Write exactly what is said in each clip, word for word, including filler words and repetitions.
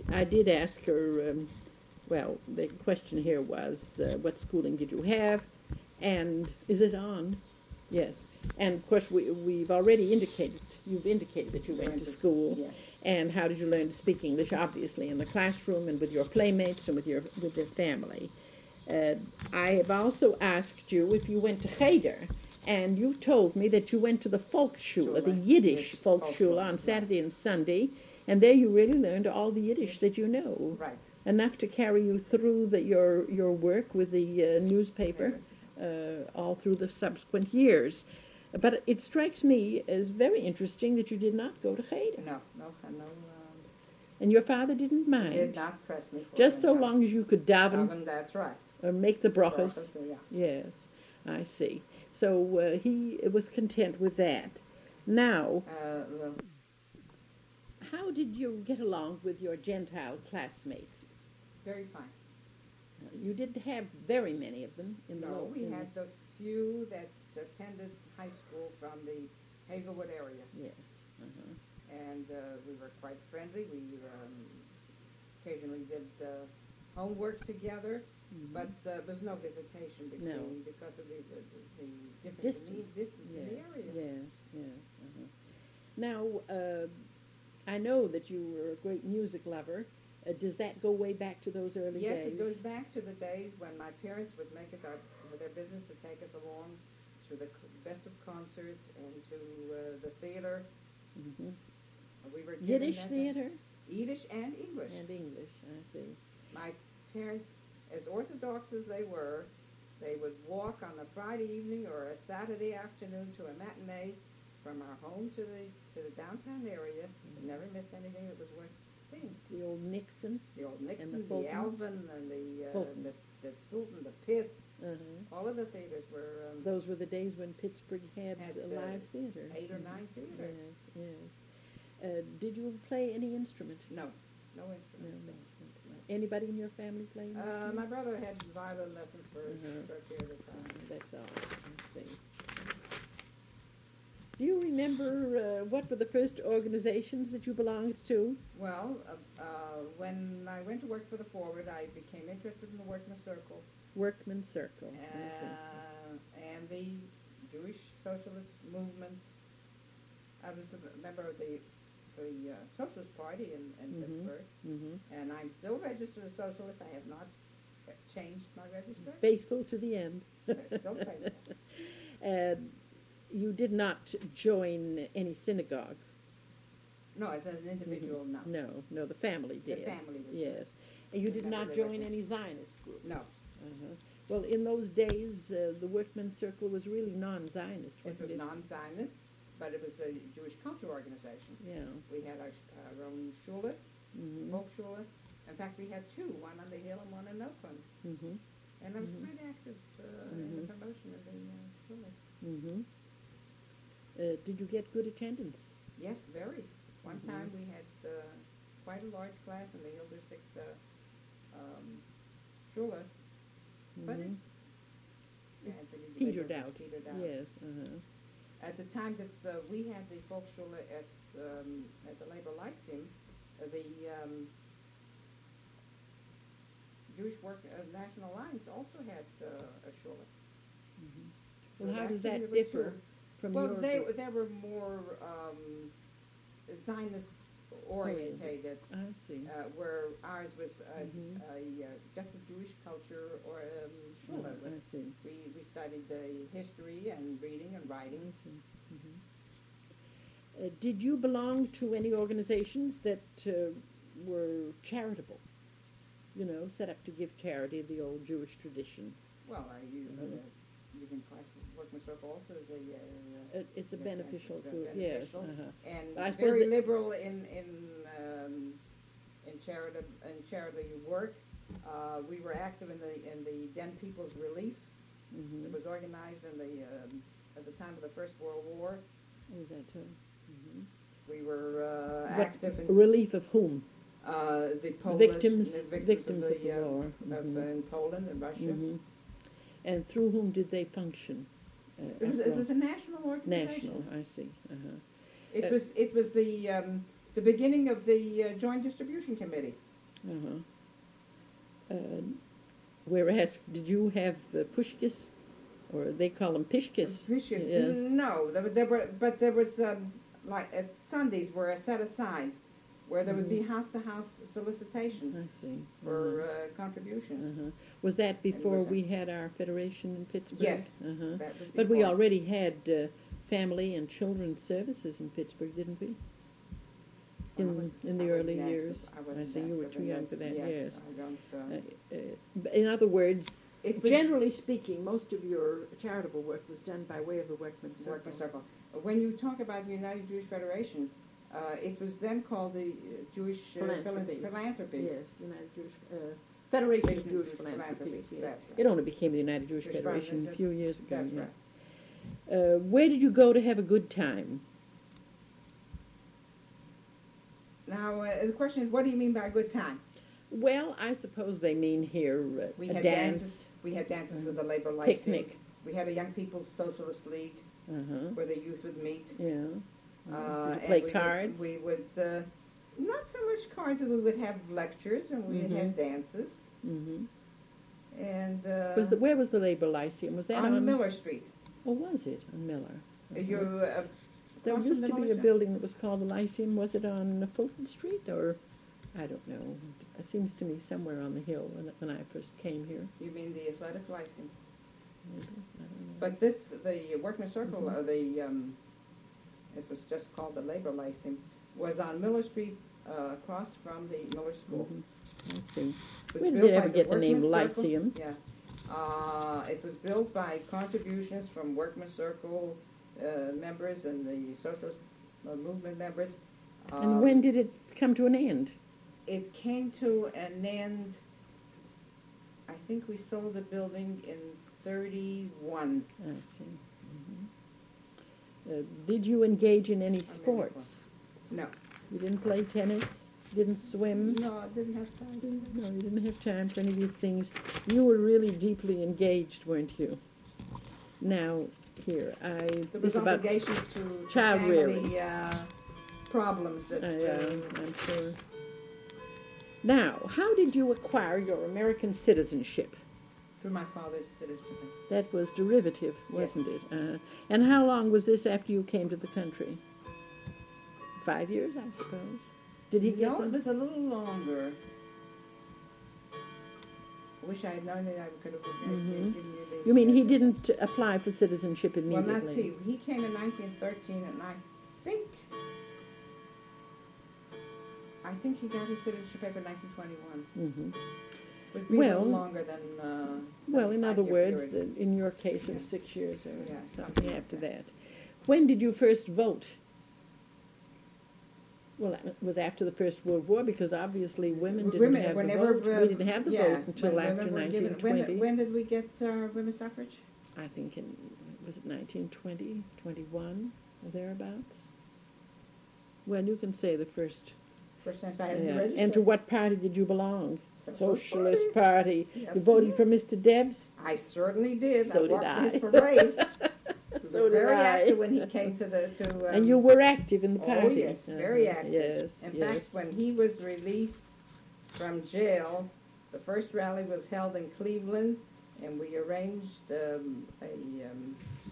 I did ask her, um, well, the question here was, uh, what schooling did you have? And is it on? Yes. And of course, we, we've already indicated, you've indicated that you went, went to school. Yes. And how did you learn to speak English? Obviously, in the classroom and with your playmates and with your with your family. Uh, I have also asked you if you went to Cheder, and you told me that you went to the Volksschule, the Yiddish yes, Volksschule, on Saturday and Sunday, and there you really learned all the Yiddish that you know. Right. Enough to carry you through the, your your work with the uh, newspaper uh, all through the subsequent years. But it strikes me as very interesting that you did not go to Cheder. No, no, no. Um, and your father didn't mind. Did not press me for Just it, so no. long as you could daven. Daven, that's right. Or make the brachas. Brachas, yeah. Yes, I see. So uh, he was content with that. Now, Uh, well, how did you get along with your Gentile classmates? very fine. You didn't have very many of them in the No, local. we had the few that attended high school from the Hazelwood area. Yes. Uh-huh. And uh, we were quite friendly. We um, occasionally did uh, homework together, Mm-hmm. but uh, there was no visitation between No. because of the, the, the difference Distance. in needs, distance Yes. in the area. Yes. Yes. Uh-huh. Now, uh, I know that you were a great music lover. Uh, does that go way back to those early Yes, days? it goes back to the days when my parents would make it our, their business to take us along to the c- best of concerts and to uh, the theater. Mm-hmm. We were given Yiddish that- theater? Yiddish and English. And English, I see. My parents, as orthodox as they were, they would walk on a Friday evening or a Saturday afternoon to a matinee from our home to the to the downtown area. Mm-hmm. Never missed anything that was worth seeing. The old Nixon. The old Nixon, the the, Fulton. Alvin, and the uh, Fulton. the the Fulton, the Pitt. Uh-huh. All of the theaters were um, Those were the days when Pittsburgh had, had a uh, live theater. eight or nine theaters. Yes, yes. Uh, did you play any instrument? No, no No instrument. instrument. Anybody in your family play an Uh, instrument? my brother had violin lessons for a Uh-huh. short period of time. Uh, that's all. Let's see. Do you remember uh, what were the first organizations that you belonged to? Well, uh, uh, when I went to work for the Forward, I became interested in the Workmen's Circle Workmen's Circle. I see. uh, and the Jewish Socialist Movement. I was a member of the the uh, Socialist Party in, in Mhm. Pittsburgh, Mm-hmm. and I'm still registered as socialist. I have not changed my register. Faithful to the end. Still faithful. And you did not join any synagogue? No, as an individual, no. No, no, the family The did. family was. Yes. And you did Never not did join I. any Zionist group? No, Uh-huh. Well, in those days, uh, the Workmen's Circle was really non-Zionist, it wasn't was it? non-Zionist, but it was a Jewish culture organization. Yeah. We had our, our own shul, Mm-hmm. Volksschule. In fact, we had two, one on the hill and one in Oakland. Mm-hmm. And I was Mhm. quite active uh, in the Mhm. promotion of the uh, shul. Mm-hmm. Uh, did you get good attendance? Yes, very. One Mhm. time we had uh, quite a large class in the Hill District uh, um, shul, but it, Mhm. yeah, I think it Petered later out. Petered out. Yes. Uh-huh. At the time that uh, we had the Volksschule at um, at the Labor Lyceum, uh, the um, Jewish Work uh, National Alliance also had uh, a shul. Mm-hmm. So Well, how does actually that there were differ two. from Well, your they group? they were more um, Zionist orientated, I see. uh, where ours was a, Mhm. a, uh, just a Jewish culture or um, shul. Oh, I see. We we studied the history and reading and I writing. see. Mhm. Uh, did you belong to any organizations that uh, were charitable? You know, set up to give charity, the old Jewish tradition. Well, I you know, Mhm. the Union Class Workmen's Circle also is a uh, It, it's a Yeah, beneficial ben- group, beneficial. yes. Uh-huh. and I suppose very that- liberal in in um, in charity in charity work. Uh, we were active in the in the Den People's Relief. Mm-hmm. It was organized in the um, at the time of the First World War. Was that too? Mm-hmm. We were uh, What- active in Relief of whom? uh, the Polish Victims- the victims, victims of of the, the uh, war. of, Mhm. uh, in Poland and Russia. Mm-hmm. And through whom did they function? Uh, It was after it was all? a national organization. National, I see. Uh-huh. It Uh, was it was the um, the beginning of the uh, Joint Distribution Committee. Uh-huh. Uh, whereas, did you have uh, pushkis, or they call them pishkis? Pishkis. Yeah. No, there, were- there were, but there was um, like uh, Sundays were set aside, where there would be house-to-house solicitation I see. for Uh-huh. uh, contributions. Uh-huh. Was that before was a- we had our federation in Pittsburgh? Yes, Uh-huh. that was But we before. already had uh, family and children's services in Pittsburgh, didn't we? I In, was- in I the wasn't early active. years. I wasn't see you were active too in young that. for that, yes. yes. I don't. Uh, Uh, uh, in other words, it was generally speaking, most of your charitable work was done by way of the Workmen's Circle. Workmen's Circle. When you talk about the United Jewish Federation, uh, it was then called the uh, Jewish uh, Philan- Philanthropies. Philanthropies. Yes, United Jewish, uh, Federation of Jewish Jewish Philanthropies, Philanthropies, yes. that's right. It only became the United Jewish Jewish Federation a Philanthropies, few years ago. That's yeah. right. Uh, where did you go to have a good time? Now, uh, the question is, what do you mean by a good time? Well, I suppose they mean here uh, We a had dance, dances. We had dances at the Labor Lyceum. picnic. We had a Young People's Socialist League Uh-huh. where the youth would meet. Yeah. Uh, Did you and play we cards? Would, we would, uh, not so much cards, but we would have lectures and we would Mhm. have dances. Mm-hmm. And uh, Was the where was the Labor Lyceum? Was that on, on Miller Street. Or was it on Miller? Uh, You, uh, There across used from to the be a Miller building that was called the Lyceum. Was it on Fulton Street or I don't know. It seems to me somewhere on the hill when, when I first came here. You mean the Athletic Lyceum? Maybe. I don't know. But this, the Workmen's Circle, Mhm. or the, um, it was just called the Labor Lyceum, was on Miller Street, uh, across from the Miller School. Mhm. I see. It was Where did built it ever by get the name Workmen's Circle. Lyceum? Yeah. Uh, it was built by contributions from Workmen's Circle uh, members and the Socialist uh, Movement members. And Um, when did it come to an end? It came to an end, I think we sold the building in thirty-one. I see. Mhm. Uh, did you engage in any many sports? No. You didn't play tennis? Didn't swim? No, I didn't have time. No, you didn't have time for any of these things. You were really deeply engaged, weren't you? Now, here, I, There this was about, obligations to, to child family rearing. uh, problems that. I, uh, uh, I'm sure. Now, how did you acquire your American citizenship? through my father's citizenship. That was derivative, Yes. wasn't it? Uh, and how long was this after you came to the country? Five years, I suppose. Did he get No, it them? was a little longer. I wish I had known that I could have Mhm. given you the. You mean he didn't apply for citizenship Well, immediately? let's see. He came in nineteen thirteen, and I think. I think he got his citizenship paper in nineteen twenty-one. hmm Would be a Well- little longer than. Uh, than Well, the in other five-year words, period. the, in your case, it was Yeah. six years or Yeah, something something like after that. that. When did you first vote? Well, that was after the First World War, because obviously women didn't Women, have the whenever, vote. uh, We didn't have the yeah, vote until when after women were nineteen given- twenty. When, when did we get uh, women's suffrage? I think in, was it nineteen twenty, twenty-one, or thereabouts? Well, you can say the first. First time I had Yeah. to register. And to what party did you belong? Socialist Socialist Party. Yes, You voted ma'am. for Mister Debs? I certainly did. So I did walked I. his parade. He was So did very I. active when he came to the to. Um, And you were active in the oh, party? yes, very Uh-huh. active. Yes, In yes. fact, when he was released from jail, the first rally was held in Cleveland, and we arranged um, a. Um,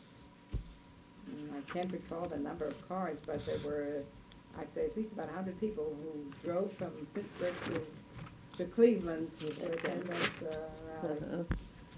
I can't recall the number of cars, but there were, I'd say, at least about a hundred people who drove from Pittsburgh to to Cleveland to attend that uh, rally. Uh-huh.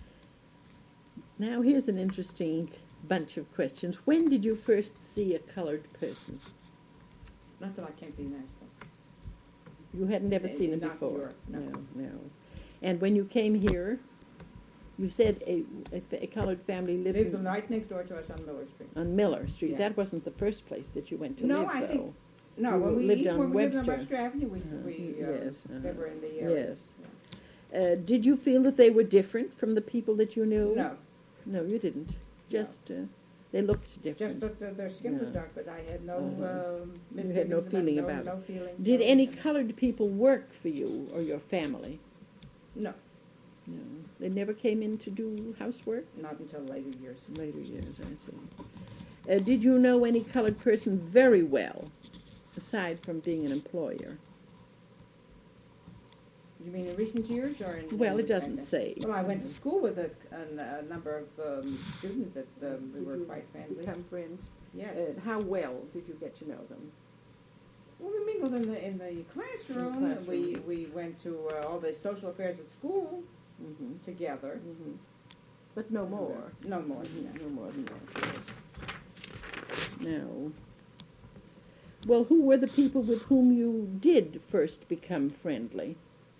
Now, here's an interesting bunch of questions. When did you first see a colored person? Not till I came to the United States. You hadn't ever Uh, seen him not in before? Europe, no. no, no. And when you came here, you said a, a, fa- a colored family lived, Lived in- right next door to us on Miller Street. on Miller Street. Yes. That wasn't the first place that you went to No, live, I though. think- No, You when we, lived on when we lived on Webster. Webster Avenue, we, Uh-huh, we, uh, yes, they uh-huh. were in the area. Yes. Uh, did you feel that they were different from the people that you knew? No, No, you didn't. Just, uh, they looked different. just looked, uh, their skin was No. dark, but I had no, Uh-huh. um, You had no misgivings feeling no, about it. no feelings. Did no- any colored people work for you or your family? No, No. They never came in to do housework? not until later years. Later years, I see. Uh, did you know any colored person very well, aside from being an employer? You mean in recent years or in? Well, in it doesn't back say. then? Well, I went to school with a, a, a number of um, students that um, we Did were you quite friendly. become friends? Yes. Uh, how well did you get to know them? Well, we mingled in the in the classroom. In the classroom. We we went to uh, all the social affairs at school Mm-hmm. together. Mm-hmm. But no more. No more than that. No more than that. Yes. No. Well, who were the people with whom you did first become friendly?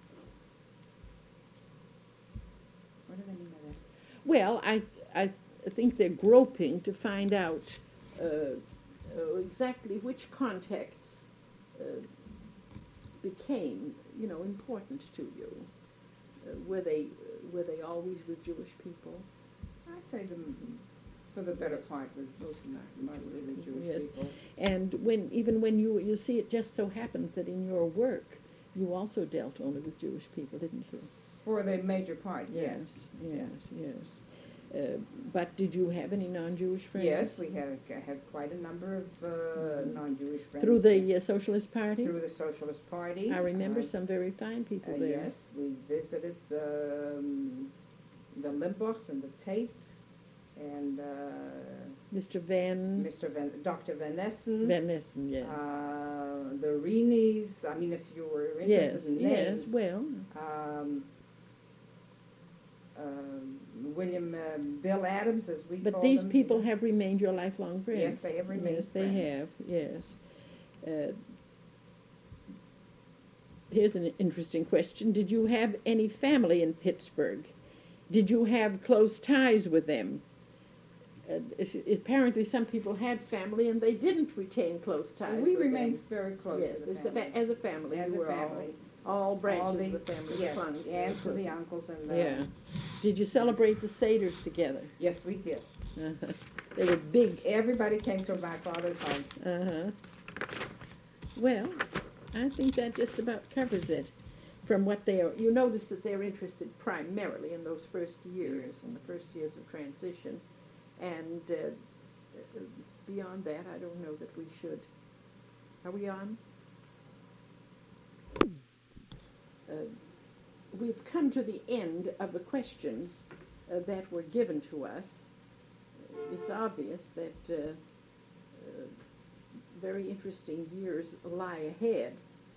What do they mean by that? Well, I I think they're groping to find out uh, uh, exactly which contexts uh, became, you know, important to you. Uh, were they were they always with Jewish people? I'd say the, for the better part was Mostly mostly the Jewish Yes. people. And when even when you you see, it just so happens that in your work you also dealt only with Jewish people, didn't you? For the major part, yes. Yes, yes. Uh, but did you have any non-Jewish friends? Yes, we had had quite a number of uh, non-Jewish friends. Through the uh, Socialist Party? Through the Socialist Party. I remember Uh, some very fine people uh, there. Yes, we visited um, the Limbochs and the Tates, and uh, Mister Van Mister Van, Doctor Van Essen, Van Essen, yes. uh, the Reenies. I mean, if you were yes, interested in yes, names. well, Um, um, William uh, Bill Adams, as we but call these them. people have remained your lifelong friends. Yes, they have remained Yes, they friends. have, yes. Uh, here's an interesting question. Did you have any family in Pittsburgh? Did you have close ties with them? Uh, it's- apparently some people had family and they didn't retain close ties we with remained them. very close Yes, to the it's a family. fa- as a family, As you a were family. all, all branches All the, of the family yes, clung the aunts and the close. uncles and the, Yeah. Did you celebrate the Seders together? yes, we did. Uh-huh. They were big. Everybody came to my father's home. Uh-huh. Well, I think that just about covers it. From what they are, you notice that they're interested primarily in those first years, in the first years of transition, and uh, uh, beyond that, I don't know that we should. Are we on? Uh, we've come to the end of the questions uh, that were given to us. It's obvious that uh, uh, very interesting years lie ahead.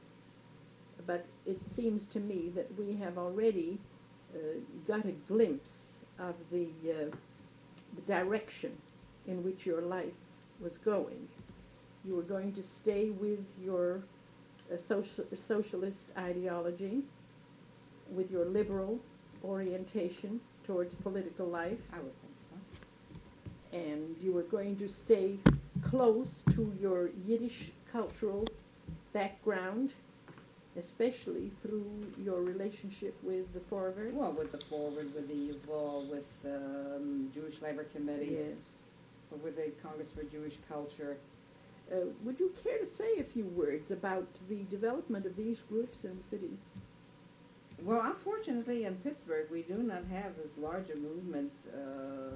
But it seems to me that we have already uh, got a glimpse of the, uh, the direction in which your life was going. You were going to stay with your uh, social, socialist ideology, with your liberal orientation towards political life, I would think so. and you were going to stay close to your Yiddish cultural background, especially through your relationship with the forwards. Well, with the Forward, with the Yuval, with um, Jewish Labor Committee, yes. with the Congress for Jewish Culture. Uh, would you care to say a few words about the development of these groups in the city? Well, unfortunately, in Pittsburgh, we do not have as large a movement uh,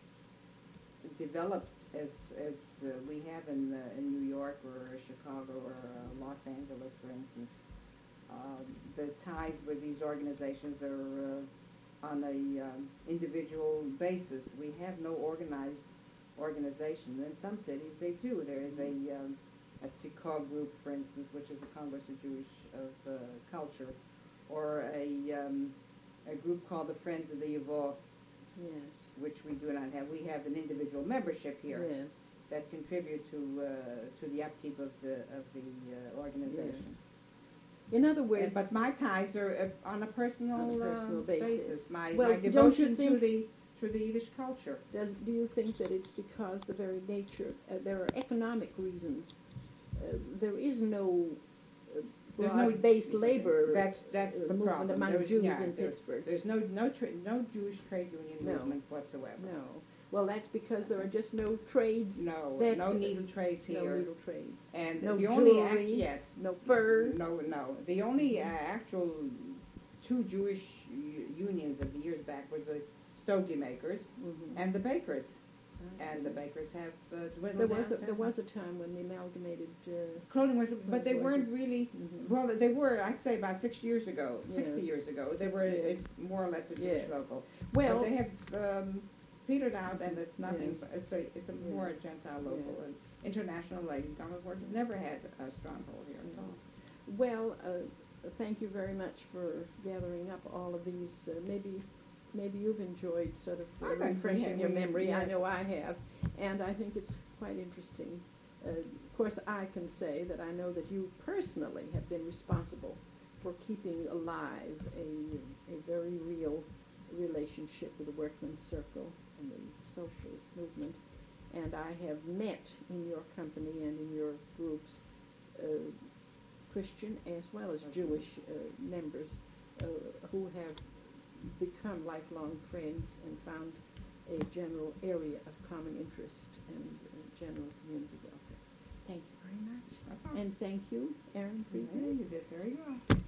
developed as as uh, we have in uh, in New York or Chicago or uh, Los Angeles, for instance. Um, the ties with these organizations are uh, on a um, individual basis. We have no organized organization. In some cities, they do. There is a um, a Tzikah group, for instance, which is the Congress of Jewish of uh, Culture, or a um, a group called the Friends of the Yuval, Yes. which we do not have. We have an individual membership here Yes. that contribute to uh, to the upkeep of the of the uh, organization. Yes. In other words, And- but my ties are uh, on a personal, On a personal uh, basis. My, Well, my don't you devotion to think- the to the Yiddish culture. does, do you think that it's because the very nature, uh, there are economic reasons? Uh, there is no uh, There's no broad-based labor That's that's uh, the movement problem. among There's- Jews yeah, in there- Pittsburgh. There's no no tra- no Jewish trade union No. movement whatsoever. No. Well, that's because there are just no trades, No, that- no needle trades no here. needle trades. And no the only act, jewelry, yes, no fur. no, no. The only uh, actual two Jewish u- unions of years back was the stogie makers Mhm. and the bakers. I and see. the bakers have uh, There dwindled was, a, down. there was a time when the amalgamated, uh, Clothing was, but they Clothing weren't was- really, mhm. well, they were, I'd say about six years ago, sixty Yes. years ago, they were Yes. a, more or less a Jewish Yeah. local. well, But they have um, petered out, and it's nothing, Yes. it's a, it's a more Yes. Gentile local, Yes. and International Ladies Garment Works has never had a stronghold here at all. well, uh, thank you very much for gathering up all of these. Uh, maybe, maybe you've enjoyed sort of uh, I think we refreshing have- your we- memory. I yes. know I have, and I think it's quite interesting. Uh, of course, I can say that I know that you personally have been responsible for keeping alive a, a very real relationship with the Workmen's Circle and the socialist movement. And I have met in your company and in your groups uh, Christian as well as Jewish uh, members uh, who have become lifelong friends and found a general area of common interest and uh, general community welfare. Thank you very much. No problem. And thank you, Aaron Yeah, Friedman. you did very well.